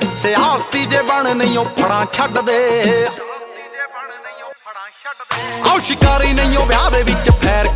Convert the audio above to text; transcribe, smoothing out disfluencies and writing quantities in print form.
ਸਿਆਸਤੀ ਜੇ ਬਣ ਨਹੀਂ ਉਹ ਫੜਾਂ ਛੱਡਦੇ ਆਓ ਸ਼ਿਕਾਰੀ ਨਹੀਂ ਉਹ ਵਿਆਹ ਦੇ ਵਿੱਚ ਫੈਰ